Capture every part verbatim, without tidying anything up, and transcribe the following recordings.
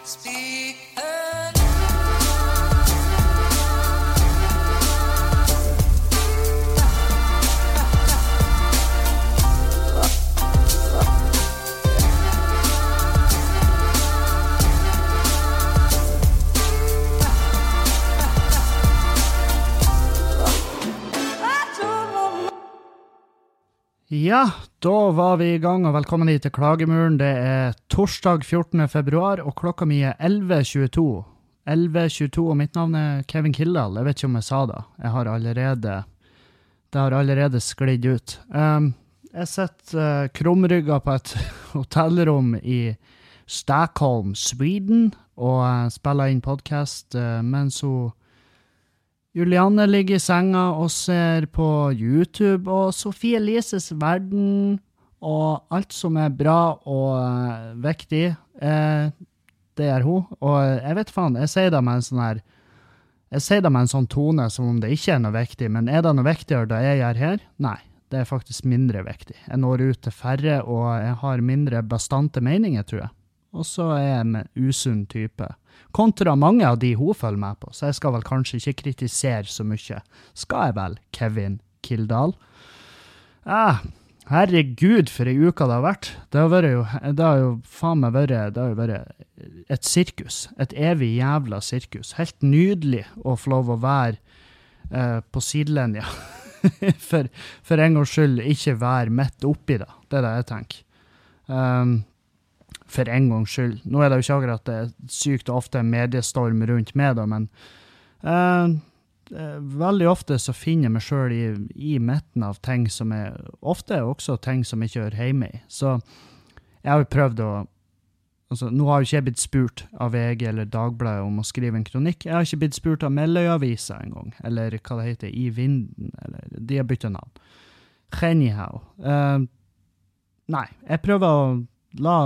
Ja, da var vi i gang, og velkommen hit til Klagemuren. Det er torsdag fjortende februar, og klokka mi er elleve tjueto. elleve tjueto, og mitt navn er Kevin Kildahl. Jeg vet ikke om jeg sa det. Jeg har allerede, det har allerede sklidd ut. Um, jeg sitter uh, krumrygget på et hotellrom i Stockholm, Sweden, og uh, spiller inn podcast, uh, mens hun Julianne ligger i senga og ser på YouTube, og Sofie Elises verden, og alt som er bra og uh, viktig, eh, det er hun. Og jeg vet faen, jeg sier det med en sånn her, jeg sier det med en sånn tone som om det ikke er noe viktig, men er det noe viktigere da jeg gjør her? Nei, det er faktisk mindre viktig. Jeg når ut til færre, og jeg har mindre bastante meninger, tror jeg. Og så er jeg en usunn type. Kontra mange av de hun følger med på, så jeg skal vel kanskje ikke kritisere så mye. Skal jeg vel, Kevin Kildahl? Ah, herregud, for en uke det har vært. Det har vært jo, det har jo faen meg vært, det har jo vært et sirkus, et evig jævla sirkus. Helt nydelig å få lov å være eh, på sidelinja. for, for en gangs skyld ikke være midt oppi det. Det er det jeg tenker. Um, for en gangs skyld. Nå er det jo ikke akkurat det er sykt ofte en mediestorm rundt meg da, men uh, veldig ofte så finner jeg meg selv i, i midten av ting som er, ofte er også ting som jeg ikke hører hjemme i. Så jeg har jo prøvd å, altså nå har jo ikke jeg blitt spurt av V G eller Dagbladet om å skrive en kronikk. Jeg har ikke blitt spurt av Melløyavisa en gang, eller hva det heter, I Vinden, eller de har byttet navn. Anyhow. Uh, nei, jeg prøver å la,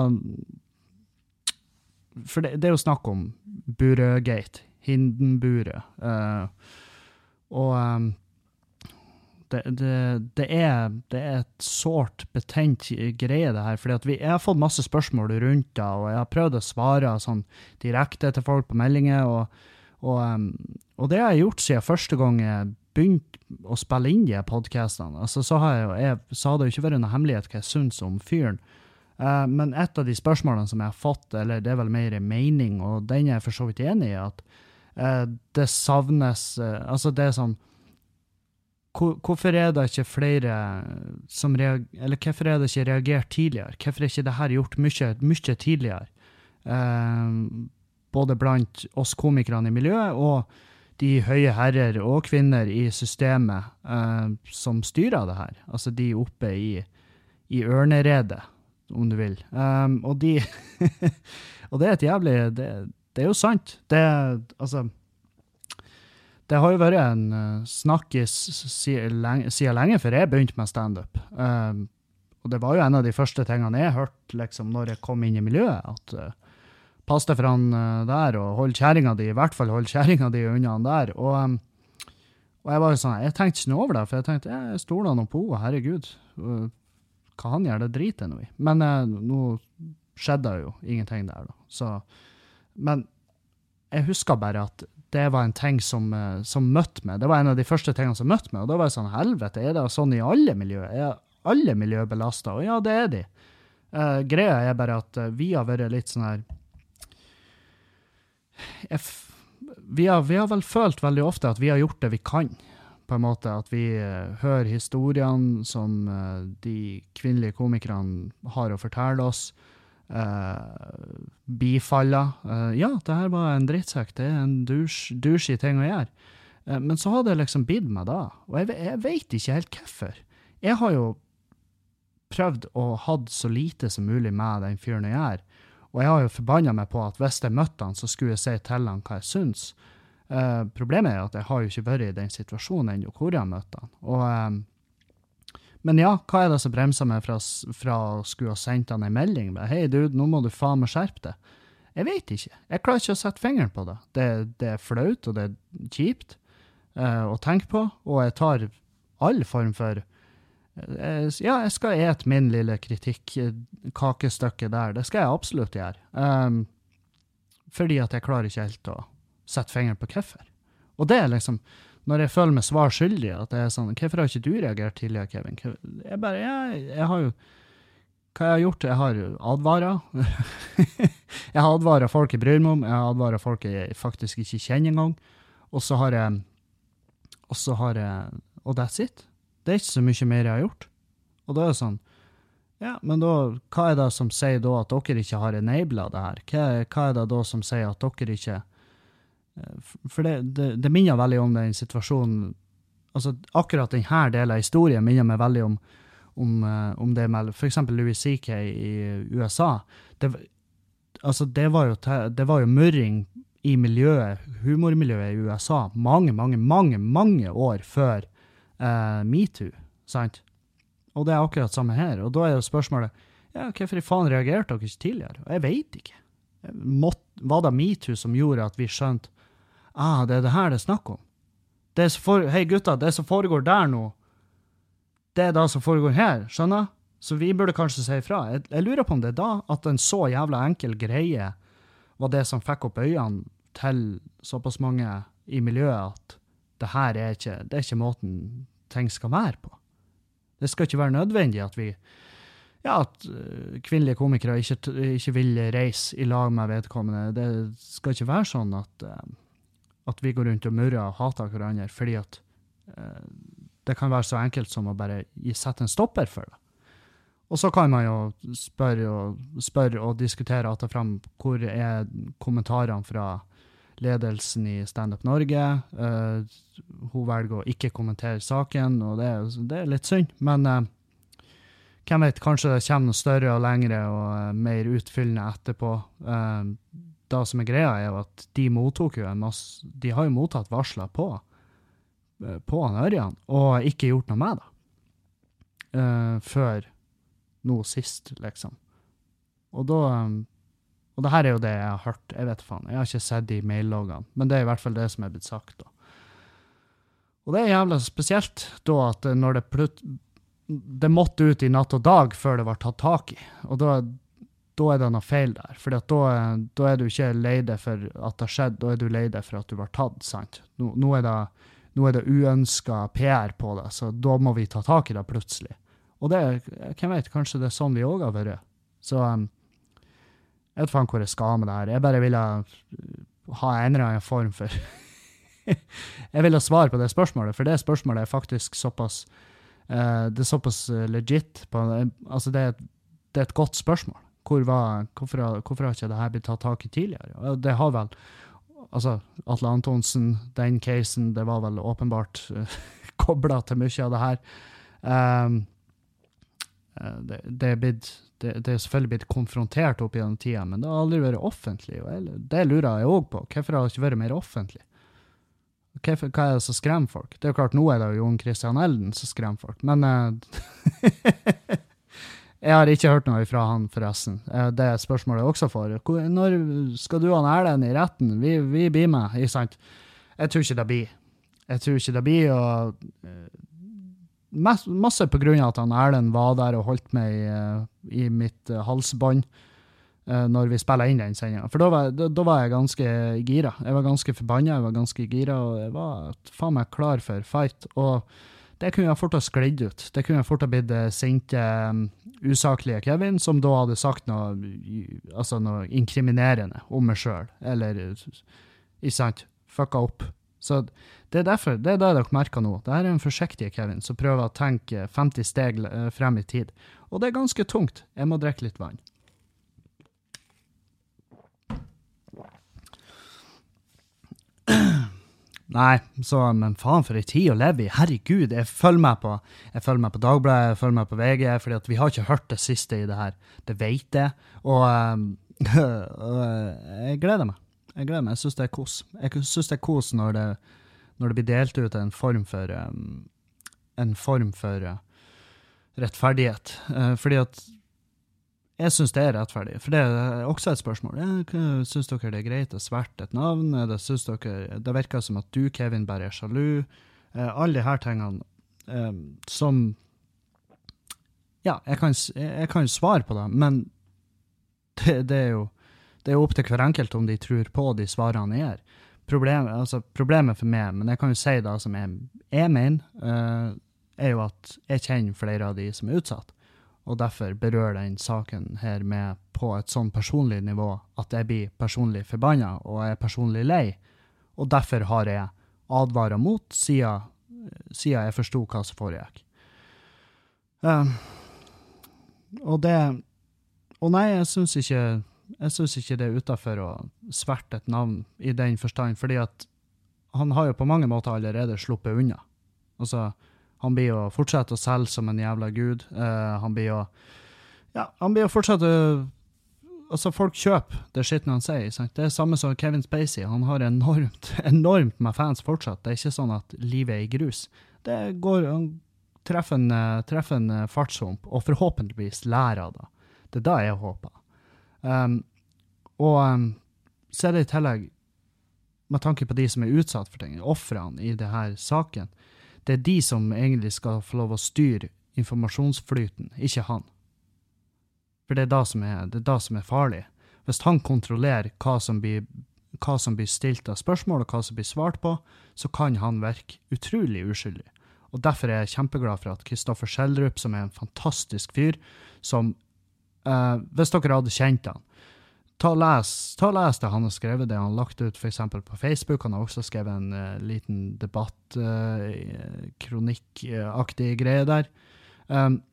for det, det er jo snakk om Burøgate, Hindenburø, uh, og um, det, det, det, er, det er et sårt betent greie det her, fordi at vi, jeg har fått masse spørsmål rundt det, og jeg har prøvd å svare sånn direkte til folk på meldinger, og, og, um, og det har jeg gjort siden første gang jeg begynte å spille inn de podcastene. Altså, så har jeg jo, jeg, så hadde det jo ikke vært noe hemmelighet hva jeg synes om fyren. Uh, men et av de spørsmålene som jeg har fått, eller det er vel mer mening, og den er jeg for så vidt enig i, at uh, det savnes, uh, altså det er sånn, hvor, hvorfor er det ikke flere som reagerer, eller hvorfor er det ikke reagert tidligere? Hvorfor er ikke det her gjort mye, mye tidligere? Uh, både blant oss komikerne i miljøet, og de høye herrer og kvinner i systemet uh, som styrer det her. Altså de oppe i, i ørneredet, om du vil. Um, og de og det er et jævlig det, det er jo sant. Det altså det har jo vært en uh, snakkis siden lenge, siden lenge før jeg begynte med stand-up. Um, og det var jo en av de første tingene jeg hørte liksom, når jeg kom inn i miljøet, at uh, pass deg for han uh, der, og hold kjæringa di, i hvert fall hold kjæringa di unna han der. Og, um, og jeg var jo sånn, jeg tenkte ikke noe over det, for jeg tenkte, jeg stoler noe på, herregud. Uh, hva han gjør, det driter noe i. Men eh, nå skjedde jo ingenting der da. Så, men jeg husker bare at det var en ting som, eh, som møtte meg. Det var en av de første tingene som møtte meg, og da var jeg sånn, helvete, er det sånn i alle miljøer? Er alle miljøer belastet? Og ja, det er de. Eh, greia er bare at eh, vi har vært litt sånn her, jeg, vi, har, vi har vel følt veldig ofte at vi har gjort det vi kan, på en måte, at vi uh, hører historiene som uh, de kvinnelige komikerne har å fortelle oss, uh, bifaller. Uh, ja, det her var en drittsekk, det er en douchey ting å gjøre. Uh, men så hadde jeg liksom bidd meg da, og jeg, jeg vet ikke helt hvorfor. Jeg har jo prøvd å ha så lite som mulig med den fyren jeg gjør, og jeg har jo forbannet meg på at hvis jeg møtte han, så skulle jeg si til han hva jeg synes. Uh, problemet er at jeg har jo ikke vært i den situasjonen ennå hvor jeg har møtt han. Og, um, men ja, hva er det som bremser meg fra, fra å skulle ha sendt han en melding? Hei dude, nå må du faen meg skjerpe det. Jeg vet ikke. Jeg klarer ikke å sette fingeren på det. Det, det er flaut, og det er kjipt uh, å tenke på, og jeg tar all form for uh, ja, jeg skal et min lille kritikk kakestykke der. Det skal jeg absolutt gjøre. Um, fordi at jeg klarer ikke helt å sette fingeren på hvorfor. Og det er liksom, når jeg føler meg svar skyldig, at det er sånn, hvorfor har ikke du reagert tidligere, Kevin? Jeg bare, jeg, jeg har jo, hva jeg har gjort? Jeg har advaret. Jeg har advaret folk jeg bryr meg om, jeg har advaret folk jeg faktisk ikke kjenner engang, og så har jeg, og så har jeg, og that's it. Det er ikke så mye mer jeg har gjort. Og da er det sånn, ja, men da, hva er det som sier da at dere ikke har enablet det her? Hva, hva er det da som sier at dere ikke, for det, det, det minner veldig om den situasjonen, altså akkurat denne delen av historien minner meg veldig om, om, om det med, for eksempel Louis C K i U S A. Det, altså det var jo, det var jo murring i miljøet, humormiljøet i U S A, mange, mange, mange, mange år før uh, MeToo, sant? Og det er akkurat samme her. Og da er jo spørsmålet, ja, hvorfor i faen reagerte dere ikke tidligere? Og jeg vet ikke. Mått, var det MeToo som gjorde at vi skjønte, ah, det er det her det er snakk om. Det er så for, hei gutta, det som foregår der nå, det er det som foregår her, skjønner? Så vi burde kanskje si ifra. Jeg, jeg lurer på om det er da at en så jævla enkel greie var det som fikk opp øynene til såpass mange i miljøet at det her er ikke, det er ikke måten ting skal være på. Det skal ikke være nødvendig at vi, ja, at uh, kvinnelige komikere ikke, ikke vil reise i lag med vedkommende. Det skal ikke være sånn at, uh, at vi går rundt og murrer og hater hverandre, fordi at uh, det kan være så enkelt som å bare sette en stopper for det. Og så kan man jo spørre og, spørre og diskutere at det frem hvor er kommentarene fra ledelsen i Stand Up Norge. Uh, hun velger å ikke kommentere saken, og det, det er litt synd. Men uh, hvem vet, kanskje det kommer noe større og lengre og uh, mer utfyllende etterpå. Uh, det som er greia er jo at de mottok jo en masse, de har jo mottatt varsler på, uh, på han Ørjan, og ikke gjort noe med det. Uh, før nå sist, liksom. Og da, um, og det her er jo det jeg har hørt, jeg vet faen, jeg har ikke sett de mail-loggene, men det er i hvert fall det som er blitt sagt da. Og det er jævla spesielt da at når det plut, det måtte ut i natt og dag før det var tatt tak i, og da, da er det noe feil der, for da, da er du ikke lei deg for at det har skjedd, da er du lei deg for at du var tatt, sant? Nå, nå, er det, nå er det uønsket P R på det, så da må vi ta tak i det plutselig. Og det, hvem vet, kanskje det er sånn vi også har vært. Så um, jeg vet faen hvor jeg skal med det her. Jeg bare vil ha en eller annen form for... jeg vil ha svar på det spørsmålet, for det spørsmålet er faktisk såpass, uh, det er såpass legit. På, altså det er, et, det er et godt spørsmål. Hvor var, hvorfor, hvorfor har ikke det her blitt tatt tak i tidligere? Og det har vel, altså Atle Antonsen, den casen, det var vel åpenbart uh, koblet til mye av det her. Um, Det, det, er blitt, det, det er selvfølgelig blitt konfrontert opp i den tiden, men det har aldri vært offentlig, og det lurer jeg også på. Hvorfor har det ikke vært mer offentlig? Hvorfor, hva er det som skremmer folk? Det er jo klart, nå er det jo Jon Christian Elden som skremmer folk, men uh, jeg har ikke hørt noe fra han forresten. Uh, det er spørsmålet jeg også får. Når skal du ha Erlend i retten? Vi, vi blir med, ikke sant? Jeg tror ikke det blir. Jeg tror ikke det blir, og... Uh, masse på grunn av at han Erlend var der og holdt meg i, i mitt uh, halsbånd uh, når vi spillet inn den sendingen. For da var, da, da var jeg ganske gira. Jeg var ganske forbannet, jeg var ganske gira, og jeg var faen meg klar for fight. Og det kunne jeg fort ha sklidd ut. Det kunne jeg fort ha blitt uh, sinte, um, usaklige Kevin, som da hadde sagt noe, altså noe inkriminerende om meg selv. Eller, ikke sant, fucka opp. Så det er derfor, det er det dere merker nå. Det er en forsiktig Kevin som prøver å tenke femti steg frem i tid. Og det er ganske tungt. Jeg må drikke litt vann. Nei, så, men faen for en tid å leve i. Herregud, jeg følger meg på, jeg følger meg på Dagbladet, jeg følger meg på V G, fordi at vi har ikke hørt det siste i det her. Det vet jeg. Og, og jeg gleder meg. Jeg gleder meg, jeg synes det er kos. Jeg synes det er kos når det, når det blir delt ut en form for, um, en form for uh, rettferdighet. Uh, fordi at jeg synes det er rettferdig. For det er også et spørsmål. Ja, synes dere det er greit å sverte et navn? Det, synes dere, det virker som at du, Kevin, bare er sjalu. Uh, alle de her tingene um, som... Ja, jeg kan, jeg kan svare på det, men det, det er jo det er jo opp til hver enkelt om de tror på de svarene jeg gir. Problemet, altså, problemet for meg, men jeg kan jo si det som jeg, jeg mener, uh, er jo at jeg kjenner flere av de som er utsatt, og derfor berører den saken her med på et sånn personlig nivå at jeg blir personlig forbannet, og jeg er personlig lei, og derfor har jeg advaret mot siden, siden jeg forstod hva som foregikk. Um, og det, og nei, jeg synes ikke, jeg synes ikke det er utenfor å sverte et navn i den forstand, fordi at han har jo på mange måter allerede sluppet unna. Altså, han blir jo fortsette å selge som en jævla gud. Uh, han blir jo, ja, han blir jo fortsette, altså folk kjøper det skitten han sier, sant? Det er samme som Kevin Spacey, han har enormt, enormt med fans fortsatt. Det er ikke sånn at livet er i grus. Det går, han treffer en, treffer en fartshump, og forhåpentligvis lærer av det. Det er da jeg håper. Um, og um, så er det i tillegg, med tanke på de som er utsatt for ting, offrene i det her saken, det er de som egentlig skal få lov å styre informasjonsflyten, ikke han. For det er da som er, det er da som er farlig. Hvis han kontrollerer hva som blir, hva som blir stilt av spørsmål, og hva som blir svart på, så kan han virke utrolig uskyldig. Og derfor er jeg kjempeglad for at Kristoffer Schjelderup, som er en fantastisk fyr, som, uh, hvis dere hadde kjent han, ta og les, ta og les det han har skrevet, det han har lagt ut for eksempel på Facebook. Han har også skrevet en uh, liten debatt, uh, kronikkaktig greie der. Um,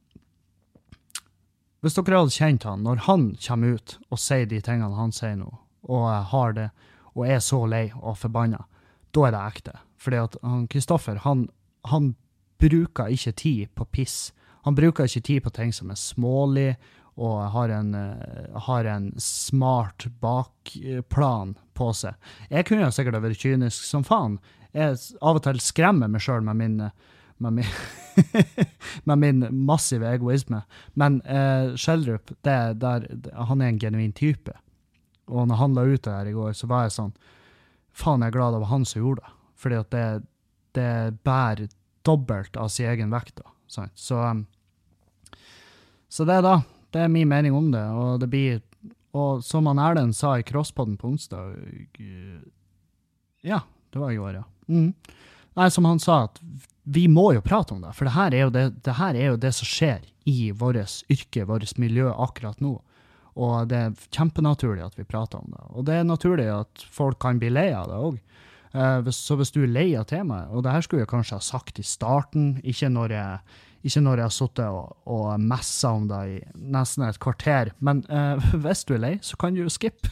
hvis dere hadde kjent han, når han kommer ut og sier de tingene han sier nå, og uh, har det, og er så lei og forbannet, da er det ekte. Fordi at han, Kristoffer, han, han bruker ikke tid på piss. Han bruker ikke tid på ting som er smålig, og har en, uh, har en smart bakplan på seg. Jeg kunne jo sikkert vært kynisk som faen. Jeg av og til skremmer meg selv med min, med min, med min massive egoisme. Men uh, Schjelderup, det, der, han er en genuin type. Og når han la ut det her i går, så var jeg sånn, faen jeg er glad det var han som gjorde det. Fordi at det, det bærer dobbelt av sin egen vekt da. Sant? Så, um, så det da, det er min mening om det, og det blir, og som han Erlend sa i Crosspodden på onsdag, ja, det var i år, ja. Mm. Nei, som han sa, at vi må jo prate om det, for det her er jo det, det, her er jo det som skjer i vårt yrke, vårt miljø akkurat nå, og det er kjempenaturlig at vi prater om det, og det er naturlig at folk kan bli lei av det også. Uh, hvis, så hvis du er lei av temaet, og det her skulle jeg kanskje ha sagt i starten, ikke når jeg, ikke når jeg har suttet og, og messet om det i nesten et kvarter, men uh, hvis du er lei, så kan du jo skippe.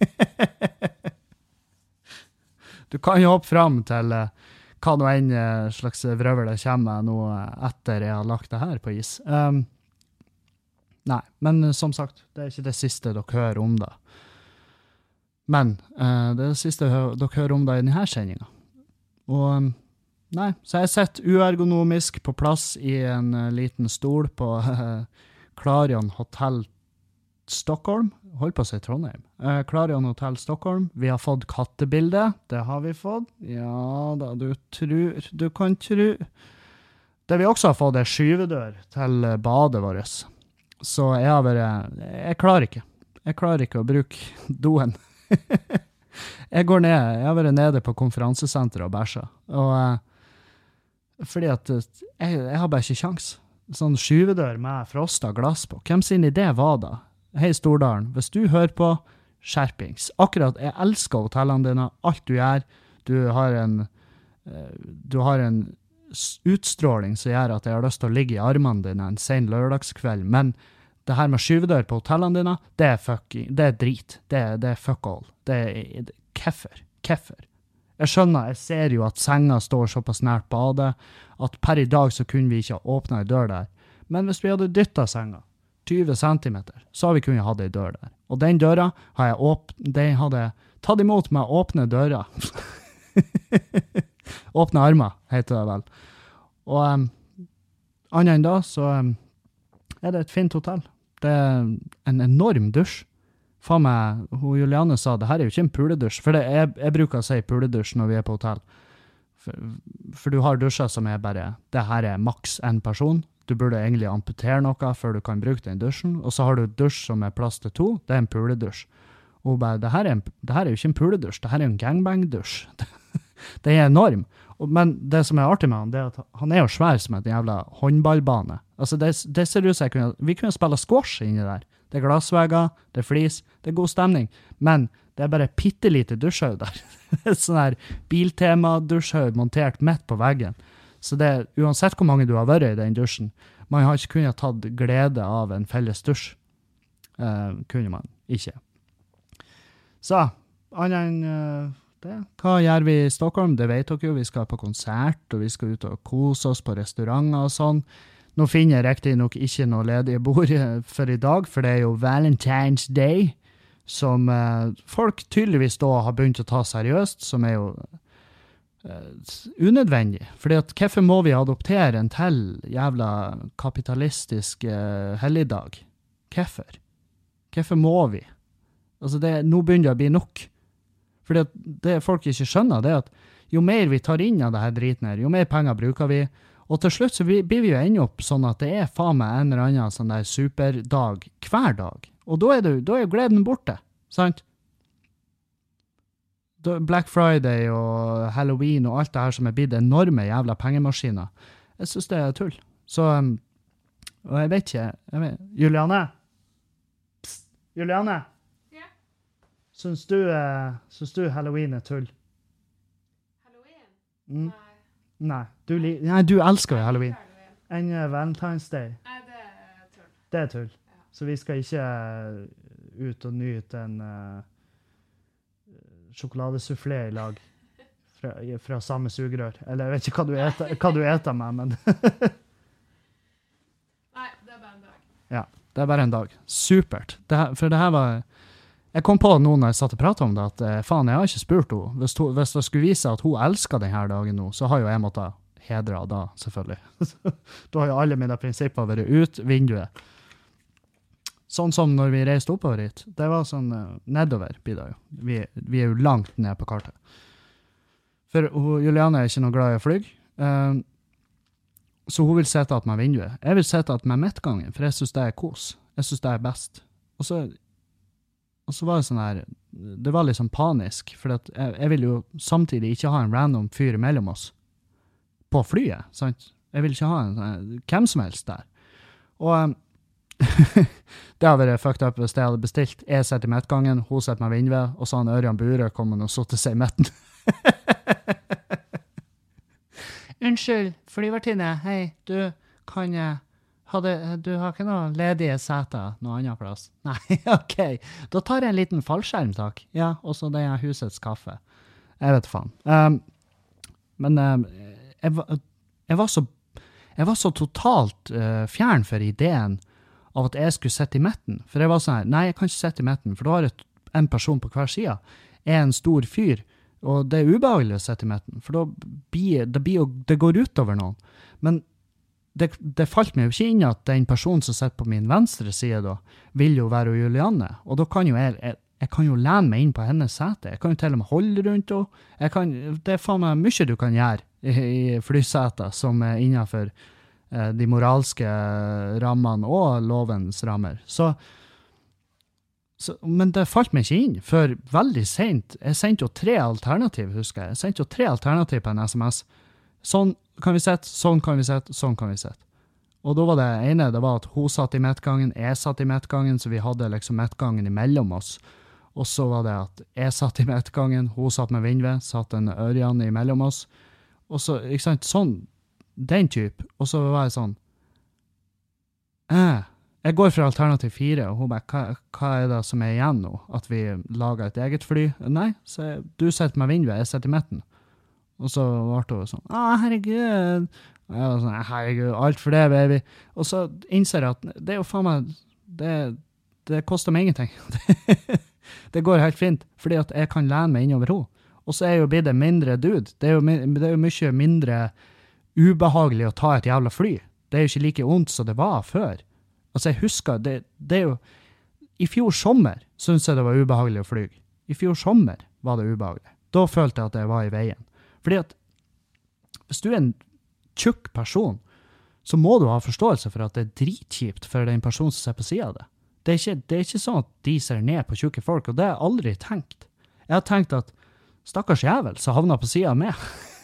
Du kan jo hoppe frem til uh, hva nå en uh, slags vrøvel det kommer nå etter jeg har lagt det her på is. Um, nei, men uh, som sagt, det er ikke det siste dere hører om det. Men uh, det er det siste dere hører om det i denne sendingen. Og um, nei, så jeg sitter uergonomisk på plass i en uh, liten stol på uh, Clarion Hotel Stockholm. Hold på å si Trondheim. Uh, Clarion Hotel Stockholm. Vi har fått kattebilde. Det har vi fått. Ja da, du tror, du kan tro. Det vi også har fått er skyvedør til uh, badet vårt. Så jeg har vært, jeg klarer ikke. Jeg klarer ikke å bruke doen. Jeg går ned, jeg har vært nede på konferansesenteret og bæsja, og uh, fordi at uh, jeg, jeg har bare ikke sjans. Sånn skyvedør med frosta glass på. Hvem sin idé var da? Hei Stordalen, hvis du hører på, skjerpings. Akkurat, jeg elsker hotellene dine, alt du gjør, du har en, uh, du har en utstråling som gjør at jeg har lyst til å ligge i armene dine en sen lørdagskveld, men det her med skyvedør på hotellene dine, det er fucking, det er drit. Det er, det er fuck all. Det er, det, keffer. Keffer. Jeg skjønner, jeg ser jo at senga står såpass nært badet, at per i dag så kunne vi ikke ha åpnet en dør der. Men hvis vi hadde dyttet senga tjue centimeter, så har vi kunnet ha en dør der. Og den døra har jeg åp den hadde tatt imot med åpne døra. Åpne armer, heter det vel. Og um, annet enn da, så um, er det et fint hotell. Det er en enorm dusj. Faen meg, hun Juliane sa, det her er jo ikke en puledusj, for det, jeg, jeg bruker å si puledusj når vi er på hotell. For, for du har dusjer som er bare, det her er maks en person. Du burde egentlig amputere noe før du kan bruke den dusjen. Og så har du dusj som er plass til to, det er en puledusj. Og hun bare, det her er, en, det her er jo ikke en puledusj, det her er jo en gangbang-dusj. Det er enorm. Og, men det som er artig med han, det er at han er jo svær som et jævla håndballbane. Altså det, det ser ut som jeg kunne, vi kunne spille squash inni der. Det er glassvegger, det er flis, det er god stemning. Men det er bare pittelite dusjhaug der. Det er sånn her biltema-dusjhaug montert midt på veggen. Så det er, uansett hvor mange du har vært i den dusjen, man har ikke kunnet tatt glede av en felles dusj. Uh, kunne man ikke. Så, annet enn uh, det. Hva gjør vi i Stockholm? Det vet dere jo. Vi skal på konsert, og vi skal ut og kose oss på restauranter og sånn. Nå finner jeg riktig nok ikke noe ledige bord for i dag, for det er jo Valentine's Day, som uh, folk tydeligvis da har begynt å ta seriøst, som er jo uh, unødvendig. Fordi at hvorfor må vi adoptere en til jævla kapitalistisk uh, helligdag? Hvorfor? Hvorfor må vi? Altså det, nå begynner det å bli nok. Fordi at det folk ikke skjønner, det er at jo mer vi tar inn av det her driten her, jo mer penger bruker vi, og til slutt så blir vi jo enda opp sånn at det er faen meg en eller annen sånn der superdag hver dag. Og da er, det, da er jo gleden borte, sant? Da, Black Friday og Halloween og alt det her som er blitt enorme jævla pengemaskiner. Jeg synes det er tull. Så, um, og jeg vet ikke, jeg vet, Juliane? Psst, Juliane? Ja? Syns du, uh, syns du Halloween er tull? Halloween? Mm. Nei. Nei, du, li Nei, du elsker jo Halloween. Enn uh, Valentine's Day. Nei, det er tull. Det er tull. Ja. Så vi skal ikke uh, ut og nyte en uh, sjokoladesoufflé i lag fra, fra samme sugerør. Eller jeg vet ikke hva du eter, hva du eter med, men... Nei, det er bare en dag. Ja, det er bare en dag. Supert. Det her, for det her var... Jeg kom på nå når jeg satt og pratet om det, at eh, faen, jeg har ikke spurt henne. Hvis, hun, hvis det skulle vise at hun elsker denne dagen nå, så har jo jeg måttet hedre da, selvfølgelig. Da har jo alle mine prinsipper vært ut vinduet. Sånn som når vi reiste oppover hit. Det var sånn uh, nedover, blir det jo. Vi, vi er jo langt ned på kartet. For hun, Juliane er ikke noe glad i å flyg. Uh, så hun vil sette at med vinduet. Jeg vil sette at med midtgangen, for jeg synes det er kos. Jeg synes det er best. Og så... Og så var det sånn her, det var litt sånn panisk, for at jeg, jeg vil jo samtidig ikke ha en random fyr mellom oss på flyet, sant? Jeg vil ikke ha en, hvem som helst der. Og um, det har vært fucked up hvis jeg hadde bestilt. Jeg setter i midtgangen, hun setter meg vindved, og så han Ørjan Bure kommer og sotter seg i midten. Unnskyld, flyvertinne, hei, du kan jeg... Hadde, du har ikke noe ledige seter noe annet plass? Nei, ok. Da tar jeg en liten fallskjerm, takk. Ja, og så det er husets kaffe. Jeg vet faen. Um, men um, jeg, var, jeg, var så, jeg var så totalt uh, fjern for ideen av at jeg skulle sitte i midten. For jeg var sånn her, nei, jeg kan ikke sitte i midten, for da har jeg en person på hver side. Jeg er en stor fyr, og det er ubehagelig å sitte i midten, for da blir det, blir, det går ut over noen. Men Det, det falt meg jo ikke inn at den personen som sitter på min venstre side da, vil jo være Juliane. Og da kan jo jeg, jeg, jeg kan jo lene meg inn på hennes sete. Jeg kan jo til og med holde rundt henne. Jeg kan, det er faen meg mye du kan gjøre i, i flyseter som er innenfor eh, de moralske rammene og lovens rammer. Så, så, men det falt meg ikke inn før veldig sent. Jeg sendte jo tre alternativ, husker jeg. Jeg sendte jo tre alternativ på en sms. Sånn kan vi sette, sånn kan vi sette, sånn kan vi sette. Og da var det ene, det var at hun satt i midtgangen, jeg satt i midtgangen, så vi hadde liksom midtgangen imellom oss. Og så var det at jeg satt i midtgangen, hun satt med vindved, satt en Ørjan imellom oss. Og så, ikke sant, sånn, den type. Og så var jeg sånn, eh, jeg går fra alternativ fire, og hun bare, hva, hva er det som er igjen nå? At vi lager et eget fly? Nei, så jeg, du setter med vindved, jeg setter i midten. Og så var det sånn, ah, herregud. Og jeg var sånn, herregud, alt for det, baby. Og så innser jeg at det er jo faen meg, det, det koster meg ingenting. Det går helt fint, fordi at jeg kan lene meg innover henne. Og så er jo blitt en mindre dude. Det er jo, det er jo mye mindre ubehagelig å ta et jævla fly. Det er jo ikke like ondt som det var før. Altså, jeg husker, det, det er jo, i fjor sommer synes jeg det var ubehagelig å fly. I fjor sommer var det ubehagelig. Da følte jeg at jeg var i veien. Fordi at hvis du er en tjukk person, så må du ha forståelse for at det er dritkjipt for den personen som ser på siden av det. det er, ikke, det er ikke sånn at de ser ned på tjukke folk, og det har jeg aldri tenkt. Jeg har tenkt at stakkars jævel så havner på siden av meg.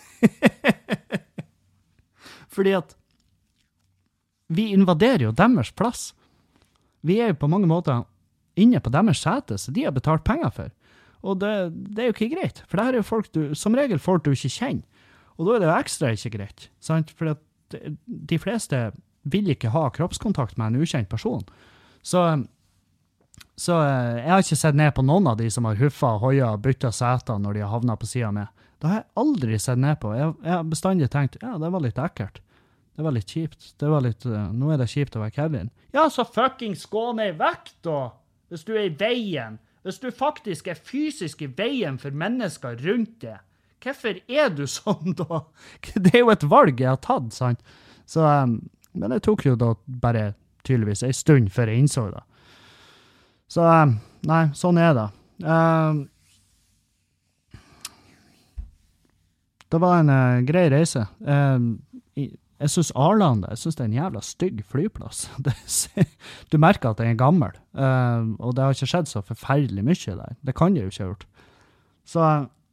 Fordi at vi invaderer jo deres plass. Vi er jo på mange måter inne på deres sete, så de har betalt penger for. Og det, det er jo ikke greit, for det her er jo folk du, som regel folk du ikke kjenner. Og da er det jo ekstra ikke greit, sant? For at de fleste vil ikke ha kroppskontakt med en ukjent person. Så, så jeg har ikke sett ned på noen av de som har huffa, hoia og byttet seter når de har havnet på siden med. Det har jeg aldri sett ned på. Jeg, jeg har bestandig tenkt, ja, det var litt ekkelt. Det var litt kjipt. Det var litt, uh, nå er det kjipt å være Kevin. Ja, så fuckings gå ned i vekt da, hvis du er i veien. Hvis du faktisk er fysisk i veien for mennesker rundt det. Hvorfor er du sånn da? Det er jo et valg jeg har tatt, sant? Så, um, men det tok jo da bare tydeligvis en stund før jeg innså det. Så, um, nei, sånn er det. Um, det var en uh, grei reise. Um, jeg synes Arlanda, jeg synes det er en jævla stygg flyplass. Det, du merker at den er gammel, um, og det har ikke skjedd så forferdelig mye der. Det kan det jo ikke ha gjort. Så,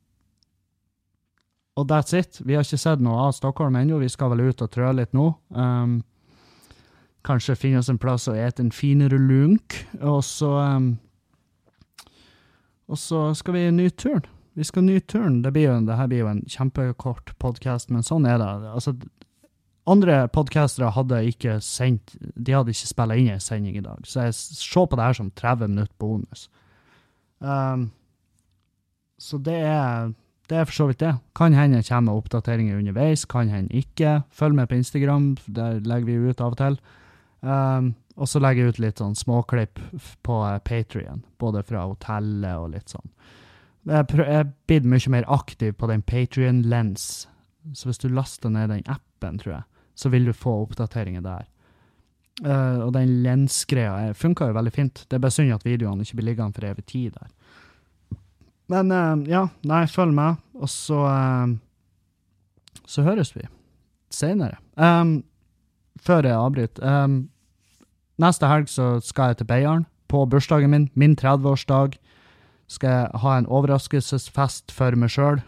og that's it. Vi har ikke sett noe av Stockholm ennå. Vi skal vel ut og trø litt nå. Um, kanskje finne oss en plass og ete en finere lunk. Og så, um, og så skal vi nyte turen. Vi skal nyte turen. Det, blir jo, det her blir jo en kjempekort podcast, men sånn er det. Altså, andre podcastere hadde ikke sendt, de hadde ikke spillet inn en sending i dag. Så jeg ser på det her som tretti minutter bonus. Um, så det er... Det er for så vidt det. Kan hende kommer oppdateringer underveis, kan hende ikke. Følg med på Instagram, der legger vi ut av og til. Um, og så legger jeg ut litt sånn småklipp på Patreon, både fra hotellet og litt sånn. Jeg, prøv, jeg blir mye mer aktiv på den Patreon Lens. Så hvis du laster ned den appen, tror jeg, så vil du få oppdateringer der. Uh, og den Lens-greia funker jo veldig fint. Det er bare synd at videoene ikke blir liggende for evig tid der. Men uh, ja, nei, følg med, og så, uh, så høres vi senere. Um, før jeg avbryter. Um, neste helg så skal jeg til Beiarn på bursdagen min, min tretti-årsdag. Skal jeg ha en overraskelsesfest for meg selv.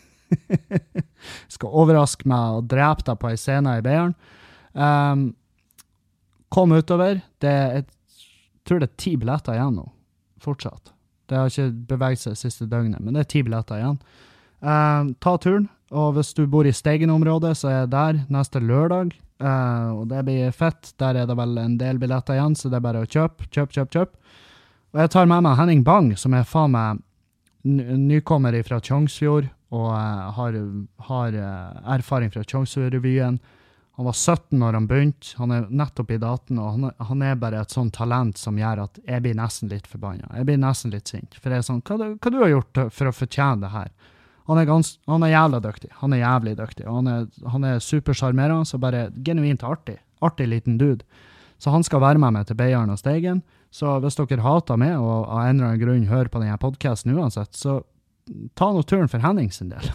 Skal overraske meg og drepe deg på en scene i Beiarn. Um, kom utover. Det er, jeg tror det er ti billetter igjen nå, fortsatt. Det har ikke beveget seg siste døgnet, men det er ti billetter igjen. Uh, ta turen, og hvis du bor i Steigen-området, så er jeg der neste lørdag, uh, og det blir fett. Der er det vel en del billetter igjen, så det er bare å kjøpe, kjøp, kjøp, kjøp. Og jeg tar med meg Henning Bang, som er faen meg nykommer fra Tjongsfjord, og uh, har, har uh, erfaring fra Tjongsfjord-revyen. Han var sytten når han begynte, han er nettopp i daten, og han, han er bare et sånt talent som gjør at jeg blir nesten litt forbannet. Jeg blir nesten litt sint, for det er sånn, hva, hva du har gjort for å fortjene det her? Han er, gans, han er jævla dyktig, han er jævlig dyktig, og han er, han er supersjarmerende, så bare genuint artig, artig liten dude. Så han skal være med meg til Beiarn og Steigen, så hvis dere hater meg, og av en eller annen grunn hører på denne podcasten uansett, så ta noe turen for Henning sin del.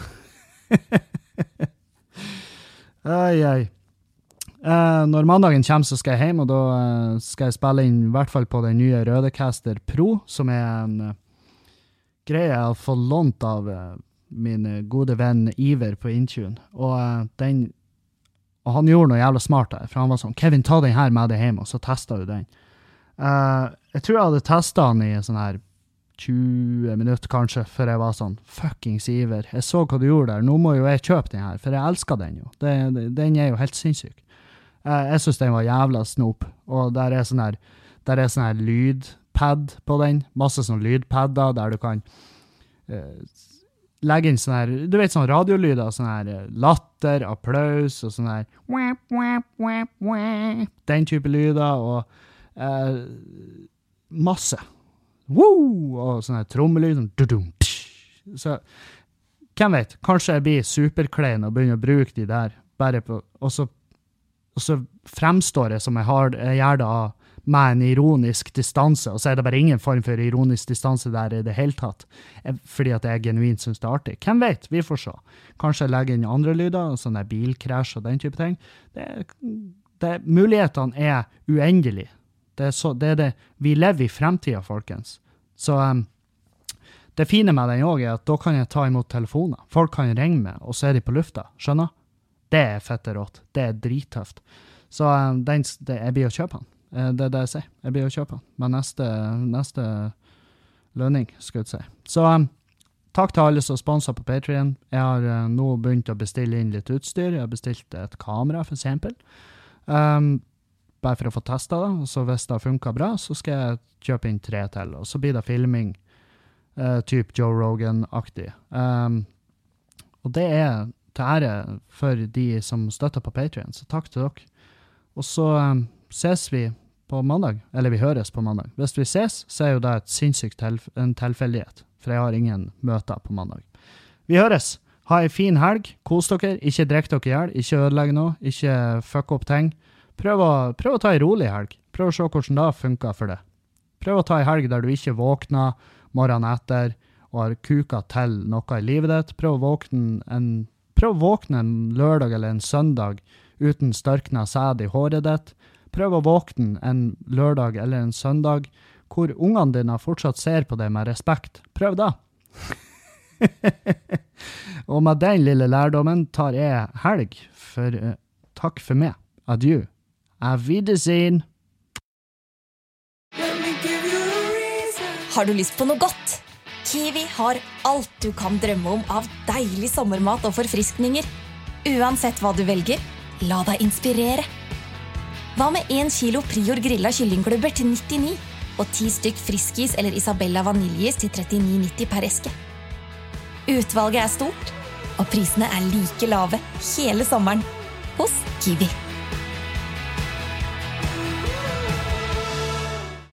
Ai, ai. Uh, når mandagen kommer, så skal jeg hjem, og da uh, skal jeg spille inn i hvert fall på den nye Rødecaster Pro, som er en uh, greie jeg har fått lånt av uh, min uh, gode venn Iver på Intune. Og, uh, den, og han gjorde noe jævla smart der, for han var sånn, Kevin, ta den her med deg hjem, og så testet du den. Uh, jeg tror jeg hadde testet den i sånn her tjue minutter kanskje, før jeg var sånn, fuckings Iver, jeg så hva du gjorde der, nå må jo jeg kjøpe den her, for jeg elsker den jo. Det, den er jo helt sinnssyk. Jeg synes den var jævla snop, og der er sånn her, der er sånn her lydpad på den, masse sånn lydpadder der du kan uh, legge inn sånn her, du vet sånn radiolyder, sånn her latter, applaus og sånn her wap, wap, wap, wap, den type lyder, og uh, masse Woo! Og sånn her trommelyd, sånn dudum, psh. Så hvem vet, kanskje jeg blir superklein og begynner å bruke de der, bare på, og så Og så fremstår det som jeg, har, jeg gjør det med en ironisk distanse, og så er det bare ingen form for ironisk distanse der i det hele tatt, fordi at jeg genuint synes det er artig. Hvem vet? Vi får se. Kanskje jeg legger inn andre lyder, sånne bilkrasj og den type ting. Det, det, mulighetene er uendelig. Det er, så, det er det. Vi lever i fremtiden, folkens. Så um, det fine med den også er at da kan jeg ta imot telefoner. Folk kan ringe meg, og så er de på lufta. Skjønner? Det er fette rått. Det er drittøft. Så um, den, det, jeg blir å kjøpe den. Uh, det er det jeg sier. Jeg blir å kjøpe den. Med neste, neste lønning, skal jeg si. Så um, takk til alle som sponser på Patreon. Jeg har uh, nå begynt å bestille inn litt utstyr. Jeg har bestilt et kamera, for eksempel. Um, bare for å få testet det. Og så hvis det funker bra, så skal jeg kjøpe inn tre til. Og så blir det filming. Uh, typ Joe Rogan-aktig. Um, og det er til ære for de som støtter på Patreon, så takk til dere. Og så um, ses vi på mandag, eller vi høres på mandag. Hvis vi ses, så er jo det et sinnssykt tilf- en tilfeldighet, for jeg har ingen møter på mandag. Vi høres! Ha en fin helg, kos dere, ikke drikk dere ihjel, ikke ødelegg noe, ikke fuck opp ting. Prøv å, prøv å ta en rolig helg. Prøv å se hvordan det funker for deg. Prøv å ta en helg der du ikke våkner morgenen etter, og har kuka til noe i livet ditt. Prøv å våkne en, prøv å våkne en lørdag eller en søndag uten størkna sæd i håret ditt. Prøv å våkne en lørdag eller en søndag hvor ungene dine fortsatt ser på deg med respekt. Prøv da. Og med den lille lærdommen tar jeg helg, for uh, takk for meg. Adjø. Auf Wiedersehen. Har du lyst på noe godt? Kiwi har alt du kan drømme om av deilig sommermat og forfriskninger. Uansett hva du velger, la deg inspirere. Hva med en kilo Prior grilla kyllingklubber til nittini, og ti stykk Friskis eller Isabella vaniljis til trettini nitti per eske? Utvalget er stort, og prisene er like lave hele sommeren hos Kiwi.